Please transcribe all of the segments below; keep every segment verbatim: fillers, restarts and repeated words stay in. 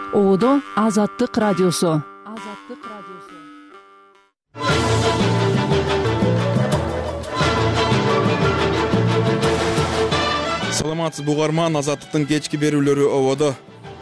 Оодо Азаттык радиосу. Азаттык радиосу. Саламатсызбы угарман, Азаттыктын кечки берүүлөрү Оодо.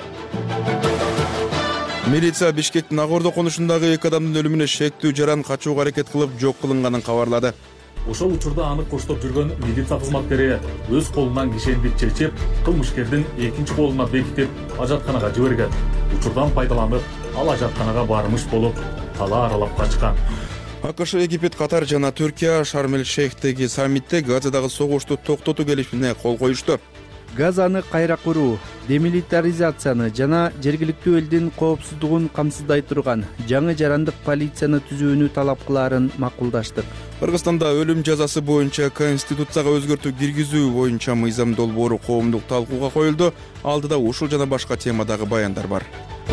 Милиция Бишкектин Ак-Ордо конушундагы эки адамдын өлүмүнө шектүү жаран качууга аракет кылып жок кылынганын кабарлады. Ошол учурда аны коштоп жүргөн милиция кызматкери өз колунан кишенди чечип, кылмышкердин экинчи колуна бекитип, ажатканага жиберген. Учурдан пайдаланып, ал ажатканага бармыш болуп, кала аралап качкан. АКШ, Египет, Катар жана Түркия Шарм-эль-Шейхтеги саммитте Газадагы согушту токтотуу келишимине кол коюшту. Газаны кайра куруу, демилитаризацияны жана жергиликтүү элдин коопсуздугун камсыздай турган жаңы жарандык полицияны түзүүнү талап кылаарын макулдаштык. Кыргызстанда өлүм жазасы боюнча Конституцияга өзгөртүү киргизүү боюнча мыйзам долбоору коомдук талкууга коюлду. Алдыда ушул жана башка темадагы баяндар бар.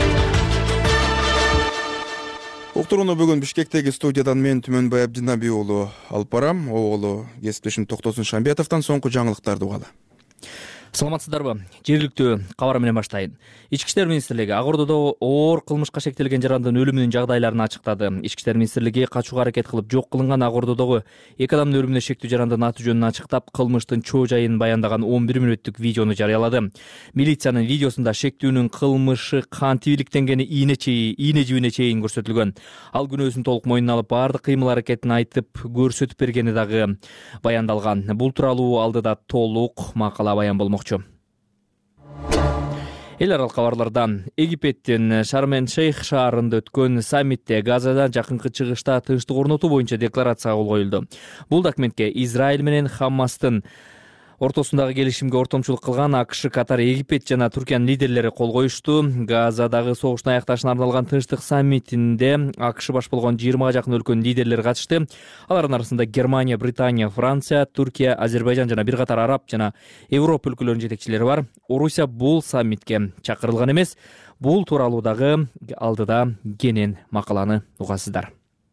Уктурууну бүгүн Бишкектеги студиядан мен Түмөнбай Абдинаби уулу алып барам. Оголу кесиптешим Токтосун Шамбетовдон соңку жаңылыктарды угалы. Саламатсыздарбы? Жергиликтүү кабар менен баштайын. Ички иштер министрлиги Ак-Ордодо оор кылмышка шектелген жарандын өлүмүнүн жагдайларын ачыктады. Ички иштер министрлиги качууга аракет кылып жок кылынган Ак-Ордодогу эки адамдын өлүмүнө шектүү жарандын аты жөнүн ачыктап, кылмыштын чоо жайын баяндаган он бир мүнөттүк видеону жарыялады. Милициянын видеосунда шектүүнүн кылмышы кантип иликтенгени ийне чейин, ийне жибине чейин көрсөтүлгөн. Ал күнөөсүн толук мойнуна алып, баардык кыймыл аракетин айтып, көрсөтүп бергени дагы баяндалган. Бул тууралуу алдыда толук макала баян болмокчу. Эл аралык кабарлардан Египеттин Шарм-эль-Шейх шаарында өткөн саммитте Газадан жакынкы чыгышта тынчтык орнотуу боюнча декларацияга кол коюлду. Бул документке Израиль менен Хаммастын ортосундагы келишимге ортомчулук кылган АКШ, Катар, Египет жана Түркиянын лидерлери кол коюшту. Газадагы согуштун аякташына арналган тынчтык саммитинде АКШ баш болгон жыйырмага жакын өлкөнүн лидерлери катышты. Алардын арасында Германия, Британия, Франция, Түркия, Азербайжан жана бир катар араб жана Европа өлкөлөрүнүн жетекчилери бар. Орусия бул саммитке чакырылган эмес. Бул тууралуу дагы алдыда кенен макаланы угасыздар.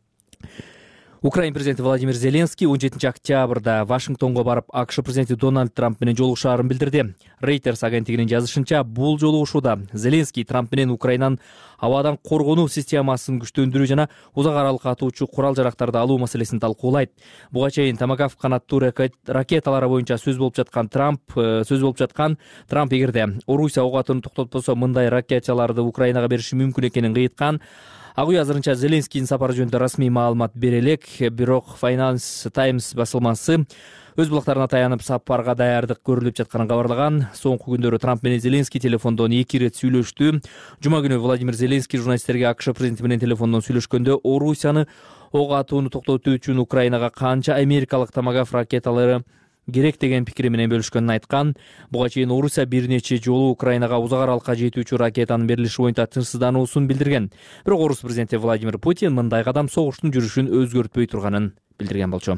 Украина президенти Владимир Зеленский он жетинчи октябрда Вашингтонго барып, АКШ президенти Дональд Трамп менен жолугушаарын билдирди. Reuters агенттигинин жазышынча, бул жолугушууда Зеленский Трамп менен Украинанын абадан коргонуу системасын күчтөндүрүү жана узак аралыкка атуучу курал-жарактарды алуу маселесин талкуулайт. Буга чейин Томагавк канаттуу ракеталары боюнча сөз болуп жаткан Трамп сөз болуп жаткан Трамп эгерде Орусия ок атууну токтотпосо, мындай ракеталарды Украинага бериши мүмкүн экенин кыйыткан. Ак үй азырынча Зеленскийдин сапары жөнүндө расмий маалымат бере элек, бирок Finance Times басылмасы өз булактарына таянып сапарга даярдык көрүлүп жатканын кабарлаган. Соңку күндөрү Трамп менен Зеленский телефондон эки ирет сүйлөштү. Жума күнү Владимир Зеленский журналисттерге АКШ президенти менен телефондон сүйлөшкөндө Орусияны ок атууну токтотуу үчүн Украинага канча америкалык Томагавк ракеталары керек деген пикири менен бөлүшкөнүн айткан. Буга чейин Орусия бир нече жолу Украинага узак аралыкка жетүүчү ракетанын берилиши боюнча тынчсыздануусун билдирген. Бирок Орус президенти Владимир Путин мындай кадам согуштун жүрүшүн өзгөртпөй турганын билдирген болчу.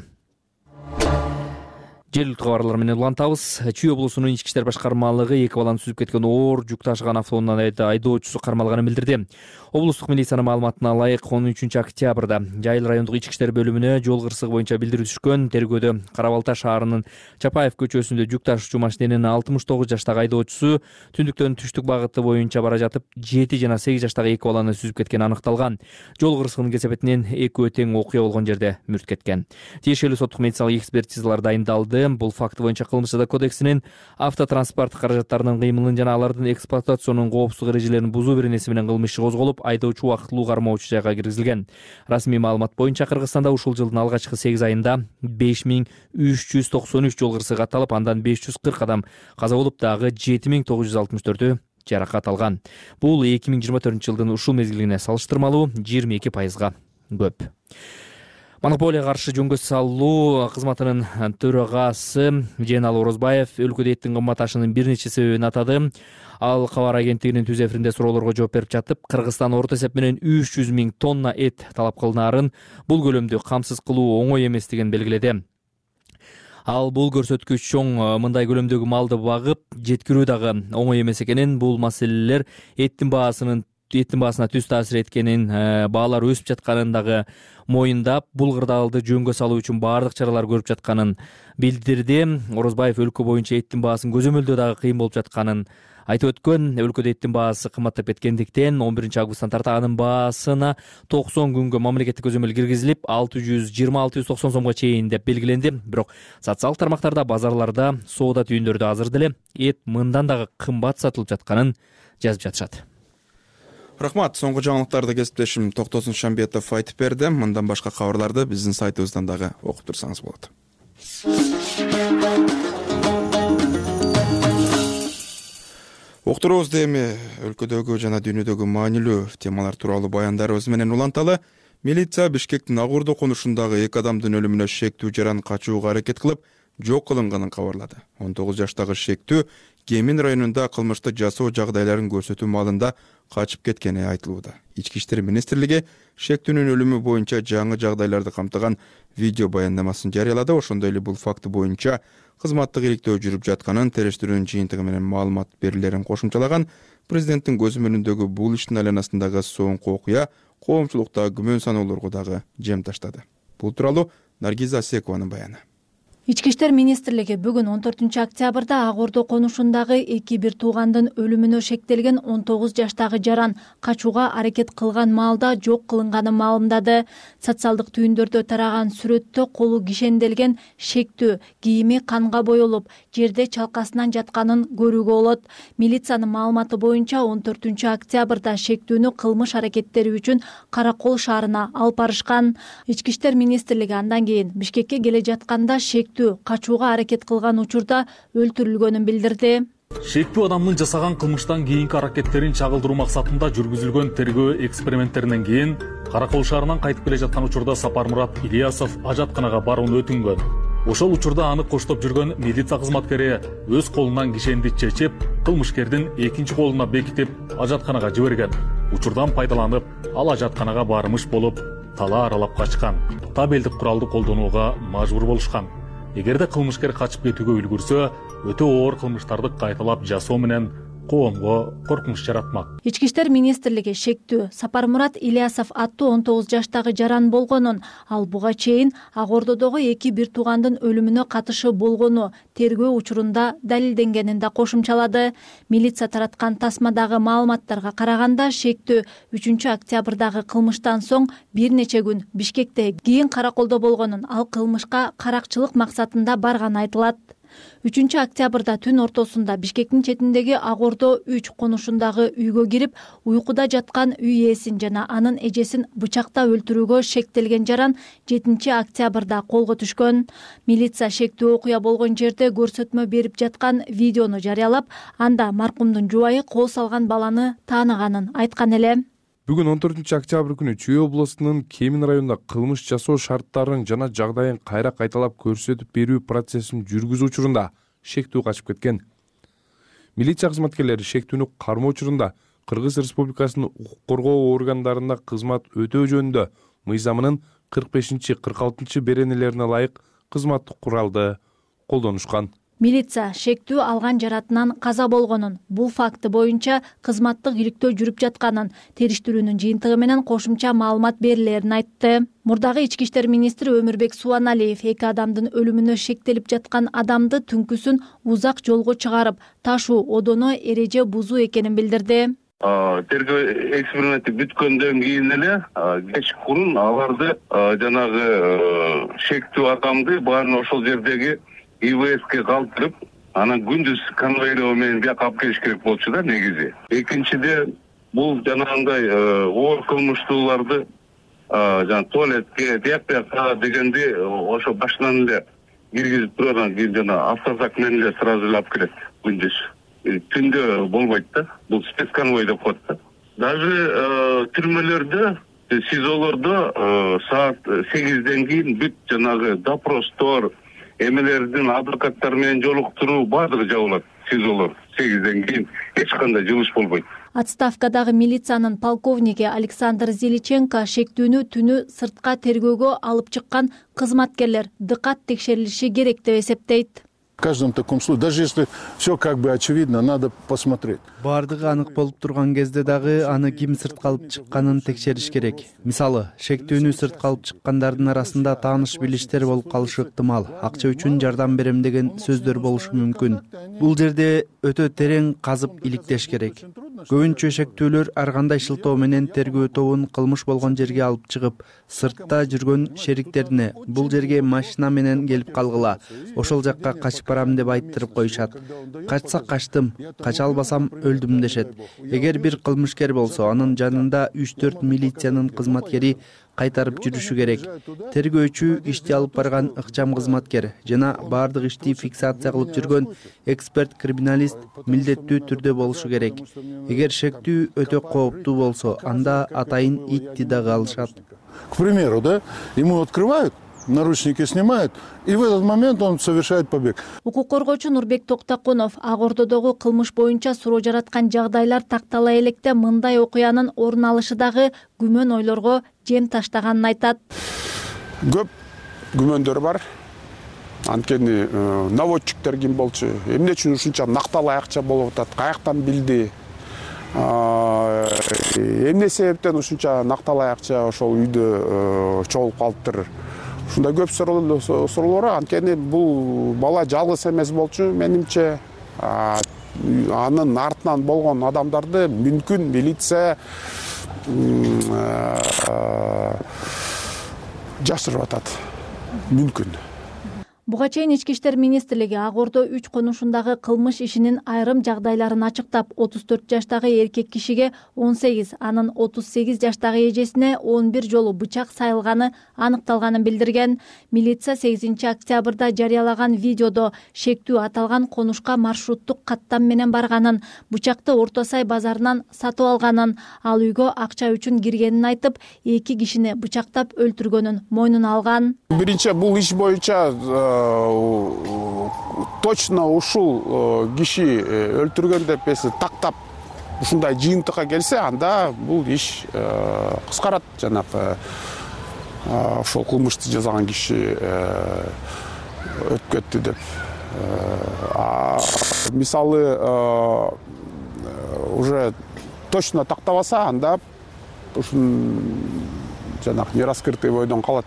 Жергиликтүү кабарлар менен улантабыз. Чүй облусунун ички иштер башкармалыгы эки баланы сүзүп кеткен оор жүк ташыган автоунун айдоочусу кармалганын билдирди. Облустук милициянын маалыматына ылайык он үчүнчү октябрда Жайыл райондук ички иштер бөлүмүнө жол кырсыгы боюнча билдирүү түшкөн. Тергөөдө Кара-Балта шаарынын Чапаев көчөсүндө жүк ташуучу машиненин алтымыш тогуз жаштагы айдоочусу түндүктөн түштүк багыты боюнча бара жатып жети жана сегиз жаштагы эки баланы сүзүп кеткени аныкталган. Жол кырсыгынын кесепетинен экөө тең окуя болгон жерде мүрт кеткен. Тиешелүү соттук медициналык экспертизалар дайындалды. Бул факт боюнча Кылмыш жаза кодексинин автотранспорт каражаттарынын кыймылын жана алардын эксплуатационун коопсуздук эрежелерин бузуу беренеси менен кылмыш иши козголуп, айдоочу убактылуу кармоочу жайга киргизилген. Расмий маалымат боюнча Кыргызстанда ушул жылдын алгачкы сегиз айында беш миң үч жүз токсон үч жол кырсыгы катталып, андан беш жүз кырк адам каза болуп, дагы жети миң тогуз жүз алтымыш төртү жаракат алган. Бул эки миң жыйырма төртүнчү жылдын ушул мезгилине салыштырмалуу жыйырма эки пайызга көп. Монополияга каршы жөнгө салуу кызматынын төрагасы Жээнал Орозбаев өлкөдө эттин кымбаташынын бир нече себебин атады. Ал кабар агенттигинин түз эфиринде суроолорго жооп берип жатып, Кыргызстан орто эсеп менен үч жүз миң тонна эт талап кылынаарын, бул көлөмдү камсыз кылуу оңой эместигин белгиледи. Ал бул көрсөткүч чоң мындай көлөмдөгү малды багып жеткирүү дагы оңой эмес экенин, бул маселелер эттин баасынын эттин баасына түз таасир эткенин, баалар өсүп жатканын дагы моюндап, бул кырдаалды жөнгө салуу үчүн баардык чаралар көрүп жатканын билдирди. Орозбаев өлкө боюнча эттин баасын көзөмөлдөө дагы кыйын болуп жатканын айтып өткөн. Өлкөдө эттин баасы кымбаттап кеткендиктен он биринчи августтан тарта анын баасына токсон күнгө мамлекеттик көзөмөл киргизилип, алты жүз жыйырма алты жүз токсон сомго чейин деп белгиленди. Бирок социалдык тармактарда, базарларда, соода түйүндөрдө азыр деле эт мындан дагы кымбат сатылып жатканын жазып жатышат. Рахмат. Соңку жаңылыктарды кесиптешим Токтосун Шамбетов айтып берди. Мындан башка кабарларды биздин сайтыбыздан дагы окуп турсаңыз болот. Уктуруубузда эми өлкөдөгү жана дүйнөдөгү маанилүү темалар тууралуу баяндарыбыз менен уланталы. Милиция Бишкектин Агурду конушундагы эки адамдын өлүмүнө шектүү жаран качууга аракет кылып, жок кылынганын кабарлады. он тогуз жаштагы шектүү Кемин районунда кылмышты жасоо жагдайларын көрсөтүү маалында качып кеткени айтылууда. Ички иштер министрлиги шектүүнүн өлүмү боюнча жаңы жагдайларды камтыган видео баяндамасын жарыялады. Ошондой эле бул факты боюнча кызматтык иликтөө жүрүп жатканын, териштирүүнүн жыйынтыгы менен маалымат берилерин кошумчалаган. Президенттин көзөмөлүндөгү бул иштин айланасындагы соңку окуя коомчулукта күмөн саноолорго дагы жем таштады. Бул тууралуу Наргиза Асекованын баяны. Ички иштер министрлиги бүгүн он төртүнчү октябрда Агурду конушундагы эки бир туугандын өлүмүнө шектелген он тогуз жаштагы жаран качууга аракет кылган маалда жок кылынганын маалымдады. Социалдык түйүндөрдө тараган сүрөттө колу кишенделген шектүү, кийими канга боелуп, жерде чалкасынан жатканын көрүүгө болот. Милициянын маалыматы боюнча он төртүнчү октябрда шектүүнү кылмыш аракеттери үчүн Каракол шаарына алып барышкан. Ички иштер министрлиги андан кийин Бишкекке келе жатканда шектүү качууга аракет кылган учурда өлтүрүлгөнүн билдирди. Шектүү адамдын жасаган кылмыштан кийинки аракеттерин чагылдыруу максатында жүргүзүлгөн тергөө эксперименттеринен кийин Каракол шаарынан кайтып келе жаткан учурда Сапармурат Ильясов ажатканага барууну өтүнгөн. Ошол учурда аны коштоп жүргөн милиция кызматкери өз колунан кишенди чечип, кылмышкердин экинчи колуна бекитип ажатканага жиберген. Учурдан пайдаланып, ал ажатканага бармыш болуп, тала аралап качкан. Табелдик куралды колдонууга мажбур болушкан. Эгерде кылмышкер качып кетүүгө үлгүрсө, өтө оор кылмыштарды кайталап жасоо менен коомго коркунуч жаратмак. Ички иштер министрлиги шектүү Сапармурат Ильясов аттуу он тогуз жаштагы жаран болгонун, ал буга чейин Агордодогу эки бир туугандын өлүмүнө катышы болгону тергөө учурунда далилденгенин да кошумчалады. Милиция тараткан тасмадагы маалыматтарга караганда шектүү үчүнчү октябрдагы кылмыштан соң бир нече күн Бишкекте, кийин Караколдо болгонун, ал кылмышка каракчылык максатында барганы айтылат. үчүнчү октябрда түн ортосунда Бишкектин четиндеги Агордо үч конушундагы үйгө кирип, уйкуда жаткан үй ээсин жана анын эжесин бычактап өлтүрүүгө шектелген жаран жетинчи октябрда колго түшкөн. Милиция шектүү окуя болгон жерде көрсөтмө берип жаткан видеону жарыялап, анда маркумдун жубайы кол салган баланы тааныганын айткан эле. Бүгүн он төртүнчү октябрь күнү Чүй областынын Кемин районунда кылмыш жасоо шарттарын жана жагдайын кайра кайталап көрсөтүп берүү процессин жүргүзүү учурунда шектүү качып кеткен. Милиция кызматкерлери шектүүнү кармоо учурунда Кыргыз Республикасынын укук коргоо органдарында кызмат өтөө жөнүндө мыйзамынын кырк бешинчи кырк алтынчы беренелерине ылайык кызматтык куралды колдонушкан. Милиция шектүү алган жаратынан каза болгонун, бул факты боюнча кызматтык иликтөө жүрүп жатканын, териштирүүнүн жыйынтыгы менен кошумча маалымат берилерин айтты. Мурдагы ички иштер министри Өмүрбек Субаналиев эки адамдын өлүмүнө шектелип жаткан адамды түнкүсүн узак жолго чыгарып, ташуу одоно эреже бузуу экенин билдирди. Тергөө эксперименти бүткөндөн кийин эле кечкурун аларды жанагы шектүү адамды баарын ошол жердеги И В С'ке калтырып, анан күндүз конвоирлоо менен бияка алып келиш керек болчу да негизи. Экинчиде бул жанагындай оор кылмыштууларды жана туалетке, тияк бияка дегенди ошо башынан эле киргизип тургандан кийин жана автозак менен эле сразу эле алып келет күндүз. Түндө болбойт да, бул спецконвой деп коет да. Даже түрмөлөрдө, СИЗОлордо саат сегизден кийин бүт жанагы допростор, эмелердин адвокаттар менен жолуктуруу баардыгы жабылат. СИЗОлор сегизден кийин эч кандай жылыш болбойт. Отставкадагы милициянын полковниги Александр Зеличенко шектүүнү түнү сыртка тергөөгө алып чыккан кызматкерлер дыкат текшерилиши керек деп эсептейт. каждом таком случае, даже если все как бы очевидно, надо посмотреть. Бардыгы анык болуп турган кезде дагы аны ким сыртка алып чыкканын текшериш керек. Мисалы, шектүүнү сыртка алып чыккандардын арасында тааныш билиштер болуп калышы ыктымал, акча үчүн жардам берем деген сөздөр болушу мүмкүн. Бул жерде өтө терең казып иликтеш керек. Көбүнчө шектүүлөр ар кандай шылтоо менен тергөө тобун кылмыш болгон жерге алып чыгып, сыртта жүргөн шериктерине бул жерге машина менен келип калгыла, ошол жакка качып барам деп айттырып коюшат. Качса качтым, кача албасам өлдүм дешет. Эгер бир кылмышкер болсо, анын жанында үч төрт милициянын кызматкери кайтарып жүрүшү керек. Тергөөчү ишти алып барган ыкчам кызматкер жана баардык ишти фиксация кылып жүргөн эксперт криминалист милдеттүү түрдө болушу керек. Эгер шектүү өтө кооптуу болсо, анда атайын итти дагы алышат. К примеру, да, ему открывают, наручники снимают, и в этот момент он совершает побег. Укук коргоочу Нурбек Токтакунов Ак Ордодогу кылмыш боюнча суроо жараткан жагдайлар тактала электе мындай окуянын орун алышы дагы күмөн ойлорго жем таштаганын айтат. Көп күмөндөр бар. Анткени наводчиктер ким болчу, эмне үчүн ушунча накталай акча болуп атат, каяктан билди, эмне себептен ушунча накталай акча ошол үйдө чогулуп калыптыр. Ушундай көп суроолор, анткени бул бала жалгыз эмес болчу, менимче. Анын артынан болгон адамдарды мүмкүн милиция жашырып атат. Мүмкүн. Буга чейин Ички иштер министрлиги Ак Ордо үч конушундагы кылмыш ишинин айрым жагдайларын ачыктап, отуз төрт жаштагы эркек кишиге он сегиз, анын отуз сегиз жаштагы эжесине он бир жолу бычак сайылганы аныкталганын билдирген. Милиция сегизинчи октябрда жарыялаган видеодо шектүү аталган конушка маршруттук каттам менен барганын, бычакты Орто Сай базарынан сатып алганын, ал үйгө акча үчүн киргенин айтып, эки кишини бычактап өлтүргөнүн мойнуна алган. Биринчи бул иш боюнча точно ушул киши өлтүргөн деп эси тактап ушундай жыйынтыкка келсе, анда бул иш кыскарат. Жанагы ошол кылмышты жасаган киши өтүп кетти деп. Мисалы уже точно тактабаса, анда ушун жанагы нераскрытый бойдон калат.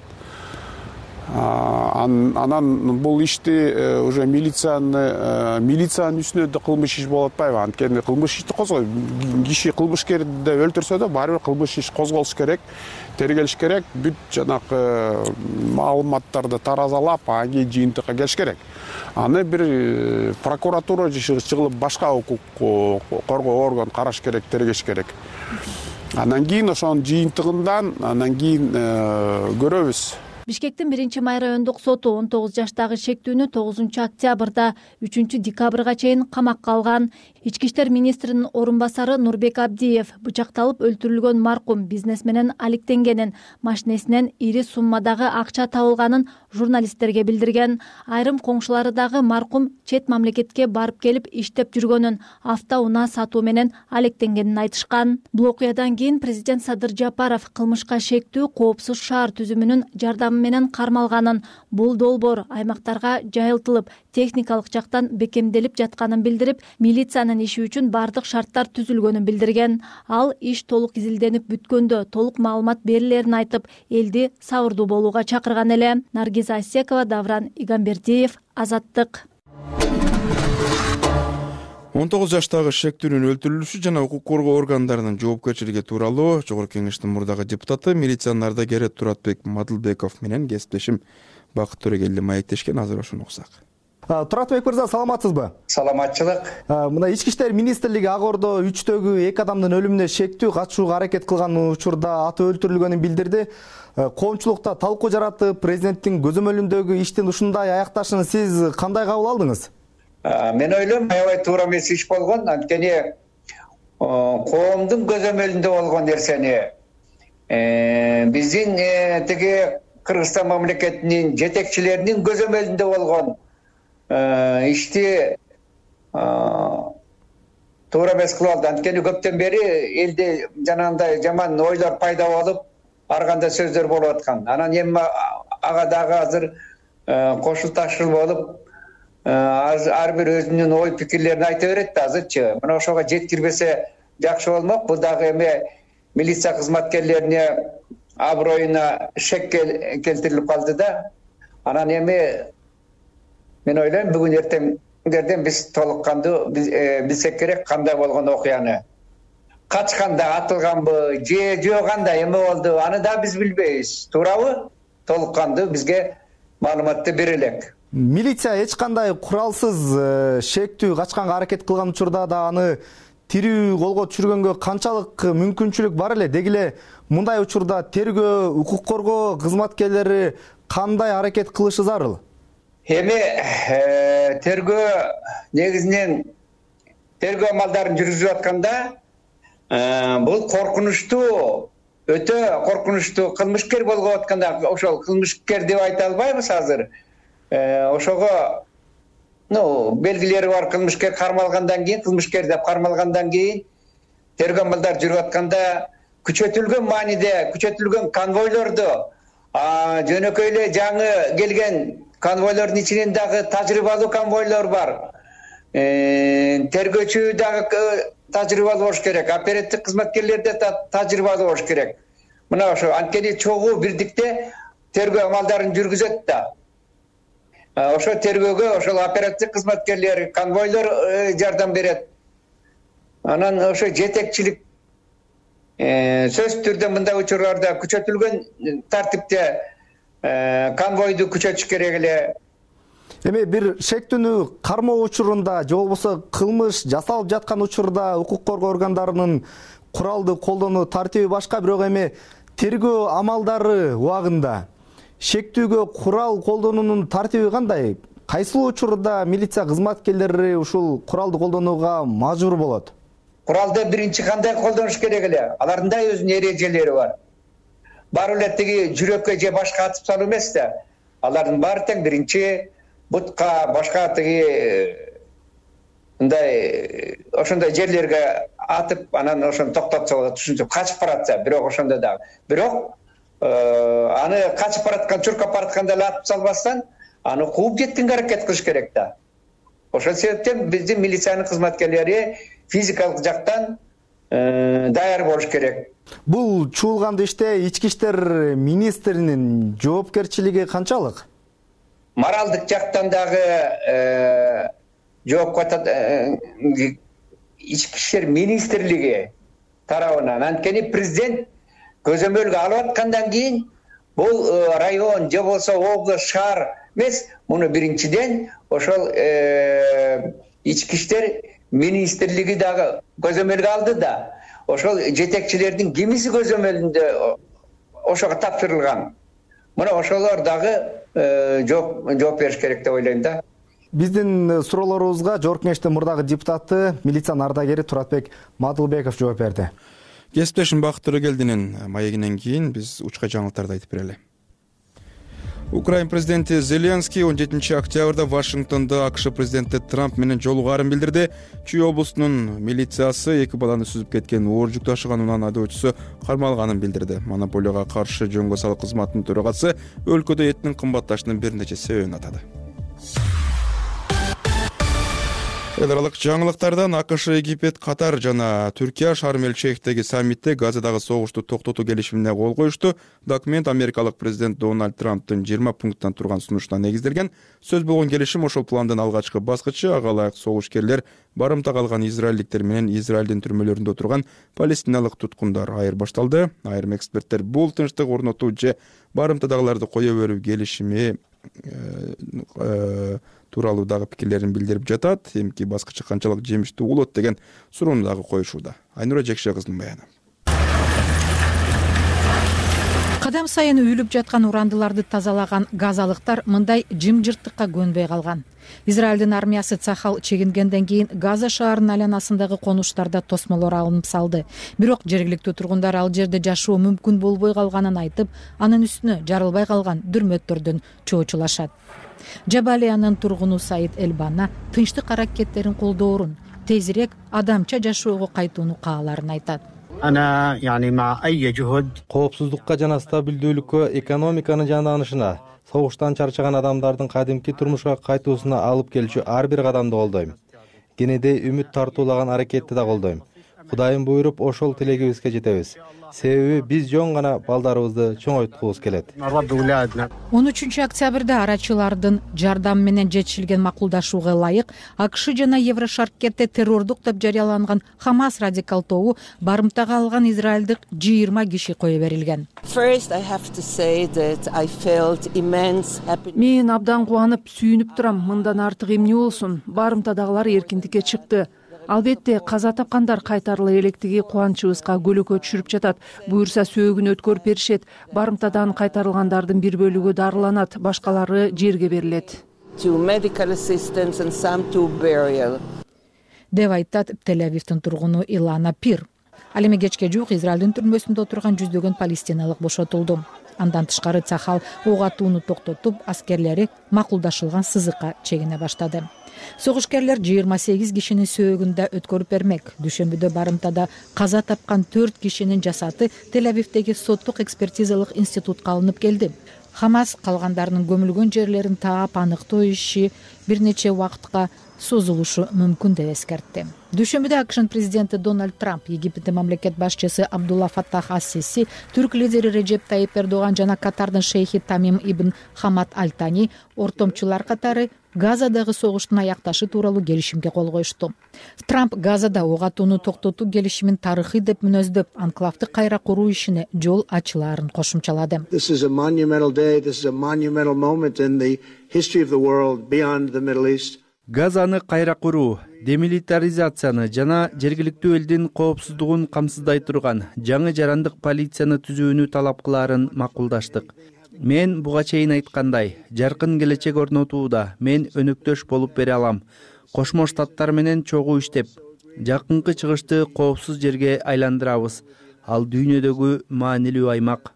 Анан бул ишти уже милициянын милициянын үстүнө да кылмыш иш болуп атпайбы? Анткени кылмыш ишти козгой, киши кылмышкерди өлтүрсө да баары бир кылмыш иш козголуш керек, тергелиш керек, бүт жанагы маалыматтарды таразалап, анан кийин жыйынтыкка келиш керек. Аны бир прокуратура чыгылып башка укук коргоо орган караш керек, тергеш керек. Анан кийин ошонун жыйынтыгынан анан кийин көрөбүз. Бишкектин биринчи май райондук соту он тогуз жаштагы шектүүнү тогузунчу октябрда үчүнчү декабрга чейин камакка алган. Ички иштер министринин орун басары Нурбек Абдиев бычакталып өлтүрүлгөн маркум бизнес менен алектенгенин, машинесинен ири суммадагы акча табылганын журналисттерге билдирген. Айрым коңшулары дагы маркум чет мамлекетке барып келип иштеп жүргөнүн, автоунаа сатуу менен алектенгенин айтышкан. Бул окуядан кийин президент Садыр Жапаров кылмышка шектүү коопсуз шаар түзүмүнүн жардамы менен кармалганын, бул долбоор аймактарга жайылтылып, техникалык жактан бекемделип жатканын билдирип, милициянын иши үчүн бардык шарттар түзүлгөнүн билдирген. Ал иш толук изилденип бүткөндө толук маалымат берилерин айтып, элди сабырдуу болууга чакырган эле. Наргиза Асекова, Давран Игамбердиев, Азаттык. он тогуз жаштагы шектүүнүн өлтүрүлүшү жана укук коргоо органдарынын жоопкерчилиги тууралуу Жогорку Кеңештин мурдагы депутаты, милициянын ардагери Туратбек Мадылбеков менен кесиптешим Бакыт Төрөгелди маектешкен. Азыр ошону уксак. Туратбек мырза, саламатсызбы? Саламатчылык. Мына Ички иштер министрлиги Ак Ордо үчтөгү эки адамдын өлүмүнө шектүү катышууга аракет кылган учурда аты өлтүрүлгөнүн билдирди. Коомчулукта талкуу жаратып, президенттин көзөмөлүндөгү иштин ушундай аякташын сиз кандай кабыл алдыңыз? Мен ойлойм, аябай туура эмес иш болгон. Анткени коомдун көзөмөлүндө болгон нерсени биздин тиги Кыргызстан мамлекетинин жетекчилеринин көзөмөлүндө болгон ишти туура эмес кылып алды. Анткени көптөн бери элде жанагындай жаман ойлор пайда болуп, ар кандай сөздөр болуп аткан. Анан эми ага дагы азыр кошулташыл болуп, ар бир өзүнүн ой пикирлерин айта берет да азырчы. Мына ошого жеткирбесе жакшы болмок. Бул дагы эми милиция кызматкерлерине аброюна шек келтирилип калды да. Анан эми мен ойлойм бүгүн эртеңдерден биз толук кандуу билсек керек кандай болгон окуяны. Качканда атылганбы же жок кандай эме болду аны да биз билбейбиз. Туурабы? Толук кандуу бизге маалыматты бере элек. Милиция эч кандай куралсыз шектүү качканга аракет кылган учурда да аны тирүү колго түшүргөнгө канчалык мүмкүнчүлүк бар эле? Деги эле мындай учурда тергөө, укук коргоо кызматкерлери кандай аракет кылышы зарыл? Эми тергөө негизинен тергөө амалдарын жүргүзүп атканда бул коркунучтуу, өтө коркунучтуу кылмышкер болуп атканда ошол кылмышкер деп айта албайбыз азыр. Ошого ну белгилери бар кылмышкер кармалгандан кийин, кылмышкер деп кармалгандан кийин тергөө амалдары жүрүп атканда күчөтүлгөн мааниде, күчөтүлгөн конвойлорду, жөнөкөй эле жаңы келген конвойлордун ичинен дагы тажрыйбалуу конвойлор бар. Тергөөчү дагы тажрыйбалуу болуш керек, оперативдик кызматкерлер да тажрыйбалуу болуш керек. Мына ошо анткени чогуу бирдикте тергөө амалдарын жүргүзөт да. Ошо тергөөгө ошол оперативдик кызматкерлер, конвойлор жардам берет. Анан ошо жетекчилик сөзсүз түрдө мындай учурларда күчөтүлгөн тартипте конвойду күчөтүш керек эле. Эми бир шектүүнү кармоо учурунда же болбосо кылмыш жасалып жаткан учурда укук коргоо органдарынын куралды колдонуу тартиби башка, бирок эми тергөө амалдары убагында шектүүгө курал колдонуунун тартиби кандай? Кайсыл учурда милиция кызматкерлери ушул куралды колдонууга мажбур болот? Куралды биринчи кандай колдонуш керек эле? Алардын да өзүнүн эрежелери бар. Баары эле тиги жүрөккө же башка атып салуу эмес да. Алардын баары тең биринчи бутка, башка тиги мындай ошондой жерлерге атып, анан ошону токтотсо болот, ушинтип качып баратса, бирок ошондо дагы. Бирок аны качып бараткан, чуркап баратканда эле атып салбастан, аны кууп жеткенге аракет кылыш керек да. Ошол себептен биздин милициянын кызматкерлери физикалык жактан даяр болуш керек. Бул чуулганды иште ички иштер министринин жоопкерчилиги канчалык? Моралдык жактан дагы жоопко ички иштер министрлиги тарабынан, анткени президент көзөмөлгө алып аткандан кийин бул район же болсо область, шаар эмес, муну биринчиден ошол ички иштер министрлиги дагы көзөмөлгө алды да. Ошол жетекчилердин кимиси көзөмөлүндө ошого тапшырылган. Мына ошолор дагы жооп бериш керек деп ойлойм да. Биздин суроолорубузга Жогорку Кеңештин мурдагы депутаты, милициянын ардагери Туратбек Мадылбеков жооп берди. Кесиптешим Бакыт Төрөгелдинин маегинен кийин биз учка жаңылыктарды айтып берели. Украин президенти Зеленский он жетинчи октябрда Вашингтонда АКШ президенти Трамп менен жолугаарын билдирди. Чүй облусунун милициясы эки баланы сүзүп кеткен оор жүк ташыган унаанын айдоочусу кармалганын билдирди. Монополияга каршы жөнгө салык кызматынын төрагасы өлкөдө эттин кымбатташынын бир нече себебин атады. Эл аралык жаңылыктардан АКШ, Египет, Катар жана Түркия Шарм-эль-Шейхтеги саммитте Газадагы согушту токтотуу келишимине кол коюшту. Документ америкалык президент Дональд Трамптын жыйырма пункттан турган сунушуна негизделген. Сөз болгон келишим ошол пландын алгачкы баскычы. Ага ылайык согушкерлер барымта калган израилдиктер менен Израилдин түрмөлөрүндө отурган палестиналык туткундар айырбашталды. Айрым эксперттер бул тынчтык орнотуу же барымтадагыларды кое берүү келишими тууралуу дагы пикирлерин билдирип жатат. Эмки баскычы канчалык жемиштүү болот деген суроону дагы коюшууда. Айнура Жекше кыздын баяны. Кадам сайын үйүлүп жаткан урандыларды тазалаган газалыктар мындай жымжырттыкка көнбөй калган. Израилдин армиясы Цахал чегингенден кийин Газа шаарынын айланасындагы конуштарда тосмолор алынып салды. Бирок жергиликтүү тургундар ал жерде жашоо мүмкүн болбой калганын айтып, анын үстүнө жарылбай калган дүрмөттөрдөн чоочулашат. Жабалиянын тургуну Саид Элбана тынчтык аракеттерин колдоорун, тезирээк адамча жашоого кайтууну кааларын айтат. Коопсуздукка жана стабилдүүлүккө, экономиканын жанданышына, согуштан чарчаган адамдардын кадимки турмушка кайтуусуна алып келчү ар бир кадамды колдойм. Кенеде үмүт тартуулаган аракетти да колдойм. Кудайым буйруп ошол тилегибизге жетебиз. Себеби биз жөн гана балдарыбызды чоңойткубуз келет. он үчүнчү октябрда арачылардын жардамы менен жетишилген макулдашууга ылайык АКШ жана Еврошаркетте террордук деп жарыяланган Хамас радикал тобу барымтага алган израилдик жыйырма киши кое берилген. Мен абдан кубанып, сүйүнүп турам. Мындан артык эмне болсун? Барымтадагылар эркиндикке чыкты. Албетте каза тапкандар кайтарыла электиги кубанычыбызга көлөкө түшүрүп жатат. Буюрса сөөгүн өткөрүп беришет. Барымтадан кайтарылгандардын бир бөлүгү дарыланат, башкалары жерге берилет. деп айтат Тель-Авивдин тургуну Илана Пир. Ал эми кечке жуук Израилдин түрмөсүндө отурган жүздөгөн палестиналык бошотулду. Андан тышкары Цахал ок атууну токтотуп, аскерлери макулдашылган сызыкка чегине баштады. Согушкерлер жыйырма сегиз кишинин сөөгүндө өткөрүп бермек. Дүйшөмбүдө барымтада каза тапкан төрт кишинин жасаты Тель-Авивдеги соттук экспертизалык институтка алынып келди. Хамас калгандарынын көмүлгөн жерлерин таап аныктоо иши бир нече убакытка созулушу мүмкүн деп эскертти. Дүйшөмбүдө АКШнын президенти Дональд Трамп, Египтин мамлекет башчысы Абдулла Фаттах ас-Сиси, түрк лидери Режеп Тайип Эрдоган жана Катардын шейхи Тамим ибн Хамад Аль-Тани ортомчулар катары Газадагы согуштун аякташы тууралуу келишимге кол коюшту. Трамп Газада ок атууну токтотуу келишимин тарыхый деп мүнөздөп, анклавды кайра куруу ишине жол ачылаарын кошумчалады. Газаны кайра куруу, демилитаризацияны жана жергиликтүү элдин коопсуздугун камсыздай турган жаңы жарандык полицияны түзүүнү талап кылаарын макулдаштык. Мен буга чейин айткандай, жаркын келечек орнотууда мен өнөктөш болуп бере алам. Кошмо Штаттар менен чогуу иштеп, жакынкы чыгышты коопсуз жерге айландырабыз. Ал дүйнөдөгү маанилүү аймак.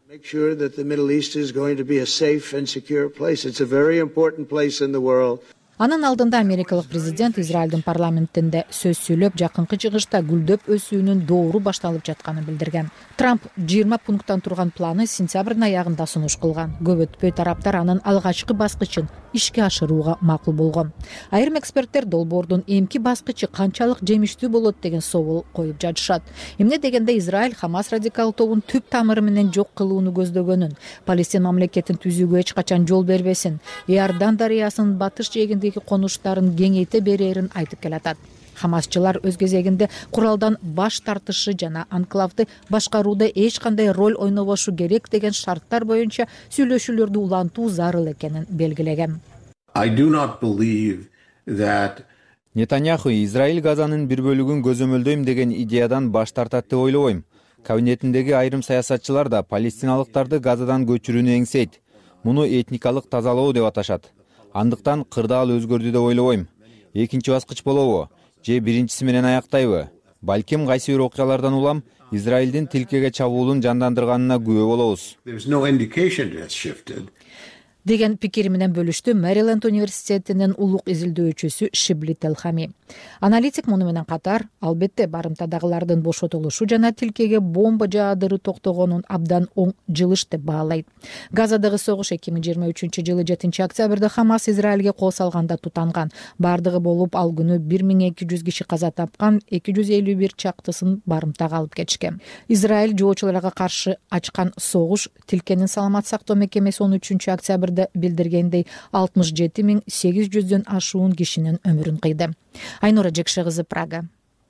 Анын алдында америкалык президент Израилдин парламентинде сөз сүйлөп, жакынкы чыгышта гүлдөп өсүүнүн доору башталып жатканын билдирген. Трамп жыйырма пункттан турган планы сентябрдын аягында сунуш кылган. Көп өтпөй тараптар анын алгачкы баскычын ишке ашырууга макул болгон. Айрым эксперттер долбоордун эмки баскычы канчалык жемиштүү болот деген суроол коюп жатышат. Эмне дегенде Израиль Хамас радикал тобун түп тамыры менен жок кылууну көздөгөнүн, Палестин мамлекетин түзүүгө эч качан жол бербесин, Иордан дарыясынын батыш жээгиндеги конуштарын кеңейте берерин айтып келатат. Хамасчылар өз кезегинде куралдан баш тартышы жана анклавды башкарууда эч кандай роль ойнобошу керек деген шарттар боюнча сүйлөшүүлөрдү улантуу зарыл экенин белгилеген. Нетаньяху Израиль Газанын бир бөлүгүн көзөмөлдөйм деген идеядан баш тартат деп ойлобойм. Кабинетиндеги айрым саясатчылар да палестиналыктарды Газадан көчүрүүнү эңсейт. Муну этникалык тазалоо деп аташат. Андыктан кырдаал өзгөрдү деп ойлобойм. Экинчи баскыч болобу же биринчиси менен аяктайбы? Балким кайсы бир окуялардан улам Израилдин тилкеге чабуулун жандандырганына күбө болобуз. Деген пикири менен бөлүштү Мэриленд университетинин улук изилдөөчүсү Шибли Телхами. Аналитик муну менен катар, албетте барымтадагылардын бошотулушу жана тилкеге бомба жаадыруу токтогонун абдан оң жылыш деп баалайт. Газадагы согуш эки миң жыйырма үчүнчү жылы жетинчи октябрда Хамас Израилге кол салганда тутанган. Бардыгы болуп ал күнү бир миң эки жүз киши каза тапкан, эки жүз элүү бир чактысын барымтага алып кетишкен. Израиль жоочуларга каршы ачкан согуш тилкенин саламат сактоо мекемеси он үчүнчү октябрда билдиргендей алтымыш жети миң сегиз жүздөн ашуун кишинин өмүрүн кыйды. Айнура Жекше кызы, Прага.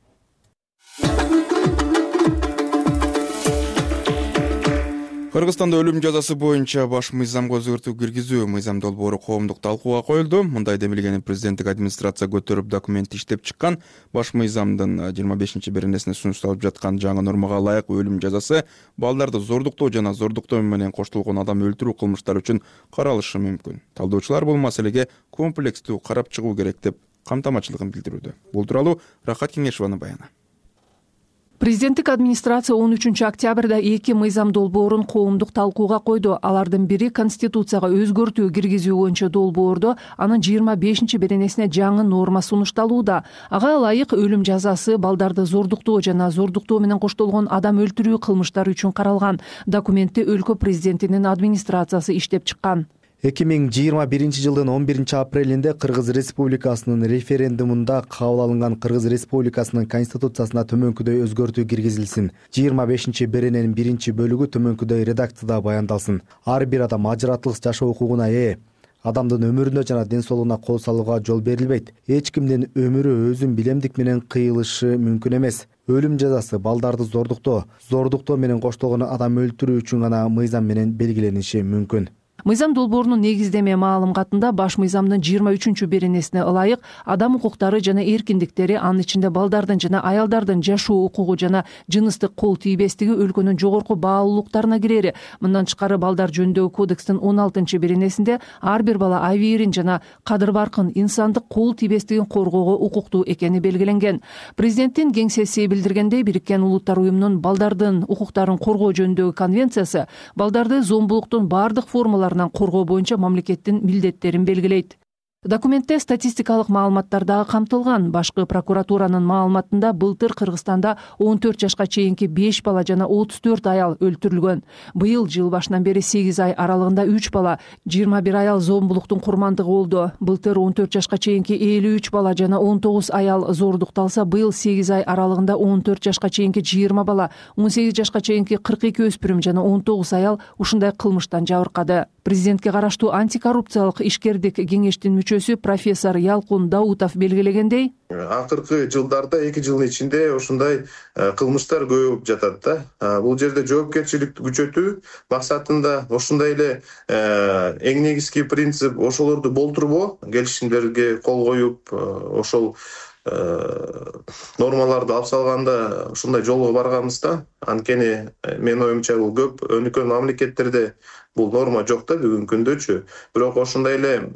Кыргызстанда өлүм жазасы боюнча баш мыйзамга өзгөртүү киргизүү мыйзам долбоору коомдук талкууга коюлду. Мындай демилгени президенттик администрация көтөрүп документ иштеп чыккан. Баш мыйзамдын жыйырма бешинчи беренесине сунушталып жаткан жаңы нормага ылайык өлүм жазасы балдарды зордуктоо жана зордуктоо менен коштолгон адам өлтүрүү кылмыштары үчүн каралышы мүмкүн. Талдоочулар бул маселеге комплекстүү карап чыгуу керек деп камтамачылыгын билдирүүдө. Бул тууралуу Рахат Кеңешованын баяны. Президенттик администрация он үчүнчү октябрда эки мыйзам долбоорун коомдук талкууга койду. Алардын бири Конституцияга өзгөртүү киргизүү боюнча долбоордо анын жыйырма бешинчи беренесине жаңы норма сунушталууда. Ага ылайык өлүм жазасы балдарды зордуктоо жана зордуктоо менен коштолгон адам өлтүрүү кылмыштары үчүн каралган. Документти өлкө президентинин администрациясы иштеп чыккан. эки миң жыйырма биринчи жылдын он биринчи апрелинде Кыргыз Республикасынын референдумунда кабыл алынган Кыргыз Республикасынын конституциясына төмөнкүдөй өзгөртүү киргизилсин. жыйырма бешинчи берененин биринчи бөлүгү төмөнкүдөй редакцияда баяндалсын. Ар бир адам ажыратылгыс жашоо укугуна ээ. Адамдын өмүрүнө жана ден соолугуна кол салууга жол берилбейт. Эч кимдин өмүрү өзүн билемдик менен кыйылышы мүмкүн эмес. Өлүм жазасы балдарды зордуктоо, зордуктоо менен коштолгон адам өлтүрүү үчүн гана мыйзам менен белгилениши мүмкүн. Мыйзам долбоорунун негиздеме маалыматында баш мыйзамдын жыйырма үчүнчү беренесине ылайык адам укуктары жана эркиндиктери, анын ичинде балдардын жана аялдардын жашоо укугу жана жыныстык кол тийбестиги өлкөнүн жогорку баалуулуктарына кирери. Мындан тышкары балдар жөнүндөгү кодекстин он алтынчы беренесинде ар бир бала абийирин жана кадыр баркын, инсандык кол тийбестигин коргоого укуктуу экени белгиленген. Президенттин кеңсеси билдиргендей, Бириккен Улуттар уюмунун балдардын укуктарын коргоо жөнүндөгү конвенциясы балдарды зомбулуктун бардык формалары коргоо боюнча мамлекеттин милдеттерин белгилейт. Документте статистикалык маалыматтар дагы камтылган. Башкы прокуратуранын маалыматында былтыр Кыргызстанда он төрт жашка чейинки беш бала жана отуз төрт аял өлтүрүлгөн. Быйыл жыл башынан бери сегиз ай аралыгында үч бала, жыйырма бир аял зомбулуктун курмандыгы болду. Былтыр он төрт жашка чейинки элүү үч бала жана он тогуз аял зордукталса, быйыл сегиз ай аралыгында он төрт жашка чейинки жыйырма бала, он сегиз жашка чейинки кырк эки өспүрүм жана он тогуз аял ушундай кылмыштан жабыркады. Президентке караштуу антикоррупциялык ишкердик кеңештин мүчөсү профессор Ялкун Даутов белгилегендей, акыркы жылдарда эки жылдын ичинде ушундай кылмыштар көбөйүп жатат да. Бул жерде жоопкерчиликти күчөтүү максатында ошондой эле эң негизги принцип ошолорду болтурбоо, келишимдерге кол коюп, ошол нормаларды алып салганда ушундай жолго барганбыз да. Анткени менин оюмча бул көп өнүккөн мамлекеттерде бул норма жок да бүгүнкү күндөчү. Бирок ошондой эле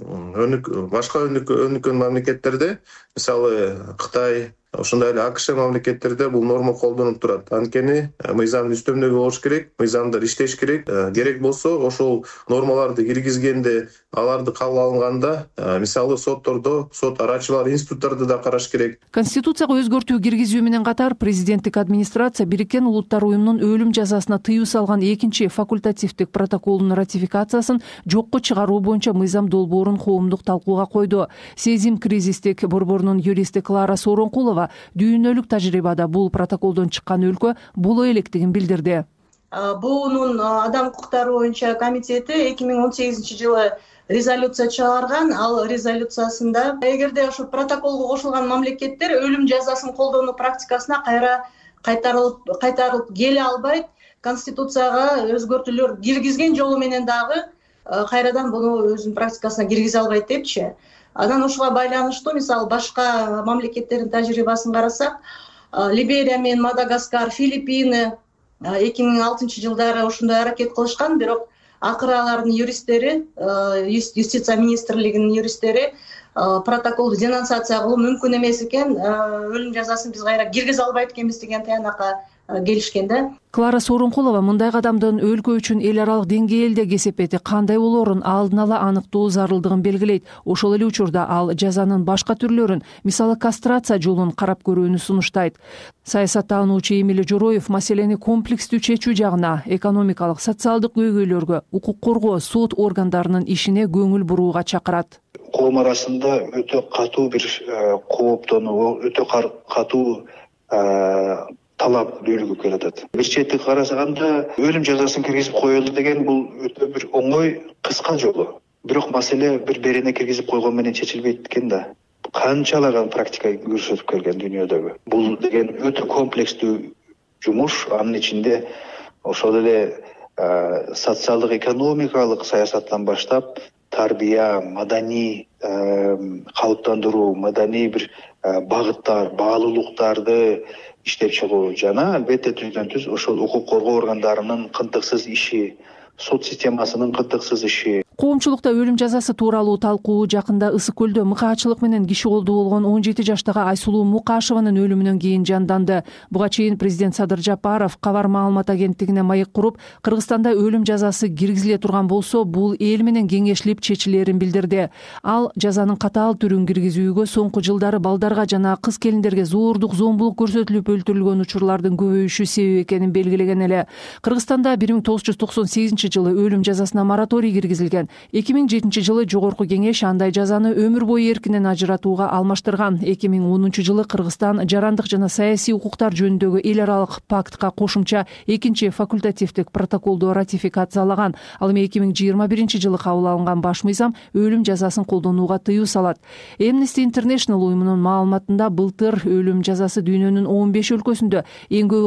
башка өнүккөн мамлекеттерде, мисалы Кытай, ошондой эле АКШ мамлекеттерде бул норма колдонулуп турат. Анткени мыйзамдын үстөмдөгү болуш керек, мыйзамдар иштеш керек. Керек болсо ошол нормаларды киргизгенде, аларды кабыл алынганда, мисалы соттордо, сот арачылар институттарды да караш керек. Конституцияга өзгөртүү киргизүү менен катар президенттик администрация Бириккен Улуттар уюмунун өлүм жазасына тыюу салган экинчи факультативдик протоколдун ратификациясын жокко чыгаруу боюнча мыйзам долбоорун коомдук талкууга койду. Сезим кризистик борборунун юристи Клара Сооронкулова дүйнөлүк тажрыйбада бул протоколдон чыккан өлкө боло электигин билдирди. Буунун адам укуктары боюнча комитети эки миң он сегизинчи жылы резолюция чыгарган. Ал резолюциясында эгерде ошо протоколго кошулган мамлекеттер өлүм жазасын колдонуу практикасына кайра кайтарылып кайтарылып келе албайт, конституцияга өзгөртүүлөр киргизген жолу менен дагы кайрадан буну өзүнүн практикасына киргизе албайт депчи. Анан ушуга байланыштуу мисалы башка мамлекеттердин тажрыйбасын карасак, Либерия менен Мадагаскар, Филиппины эки миң алтынчы жылдары ушундай аракет кылышкан, бирок акыры алардын юристтери, юстиция министрлигинин юристтери протоколду денонсация кылуу мүмкүн эмес экен, өлүм жазасын биз кайра киргизе албайт экенбиз деген тыянакка келишкен да. Клара Сооронкулова мындай кадамдын өлкө үчүн эл аралык деңгээлде кесепети кандай болоорун алдын ала аныктоо зарылдыгын белгилейт. Ошол эле учурда ал жазанын башка түрлөрүн, мисалы кастрация жолун карап көрүүнү сунуштайт. Саясаттануучу Эмиль Жороев маселени комплекстүү чечүү жагына, экономикалык, социалдык көйгөйлөргө, укук коргоо, сот органдарынын ишине көңүл бурууга чакырат. Коом арасында өтө катуу бир кооптонуу, өтө катуу талап дүүлүгүп келатат. Бир четти карасаганда өлүм жазасын киргизип коелу деген бул өтө бир оңой, кыска жолу. Бирок маселе бир берене киргизип койгон менен чечилбейт экен да. Канчалаган практика көрсөтүп келген дүйнөдөгү. Бул деген өтө комплекстүү жумуш, анын ичинде ошол эле социалдык, экономикалык саясаттан баштап тарбия, маданий калыптандыруу, маданий бир багыттар, баалуулуктарды иштеп чыгуу жана албетте түздөн түз ошол укук коргоо органдарынын кынтыксыз иши, сот системасынын кынтыксыз иши. Коомчулукта өлүм жазасы тууралуу талкуу жакында Ысык көлдө мыкаачылык менен киши колду болгон он жети жаштагы Айсулуу Мукашеванын өлүмүнөн кийин жанданды. Буга чейин президент Садыр Жапаров Кабар маалымат агенттигине маек куруп, Кыргызстанда өлүм жазасы киргизиле турган болсо, бул эл менен кеңешилип чечилерин билдирди. Ал жазанын катаал түрүн киргизүүгө соңку жылдары балдарга жана кыз келиндерге зордук, зомбулук көрсөтүлүп өлтүрүлгөн учурлардын көбөйүшү себеп экенин белгилеген эле. Кыргызстанда бир миң тогуз жүз токсон сегизинчи жылы өлүм жазасына мораторий киргизилген. келтирген. эки миң жетинчи жылы жогорку кеңеш андай жазаны өмүр бою эркинен ажыратууга алмаштырган. эки миң онунчу жылы Кыргызстан жарандык жана саясий укуктар жөнүндөгү эл аралык пактка кошумча экинчи факультативдик протоколду ратификациялаган. Ал эми эки миң жыйырма биринчи жылы кабыл алынган баш мыйзам өлүм жазасын колдонууга тыюу салат. Amnesty International уюмунун маалыматында былтыр өлүм жазасы дүйнөнүн он беш өлкөсүндө эң көп